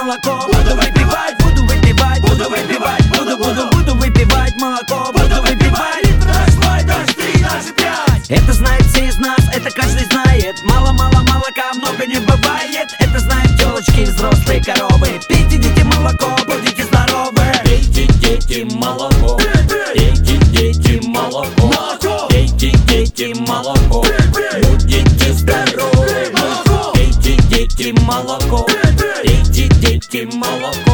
молоко. Буду выпивать, буду выпивать, буду выпивать, буду выпивать молоко. Буду выпивать литр, свой, даже 3, даже 5. Это знает все из нас, это каждый знает. Мало-мало молока, много не бывает. Это знают телочки, взрослые коровы. Пейте, дети, молоко, будете здоровы. Пейте, дети, молоко. Пейте, дети, молоко. Пейте, дети, молоко. Будете здоровы. Пейте, дети, молоко. Пейте, дети, молоко.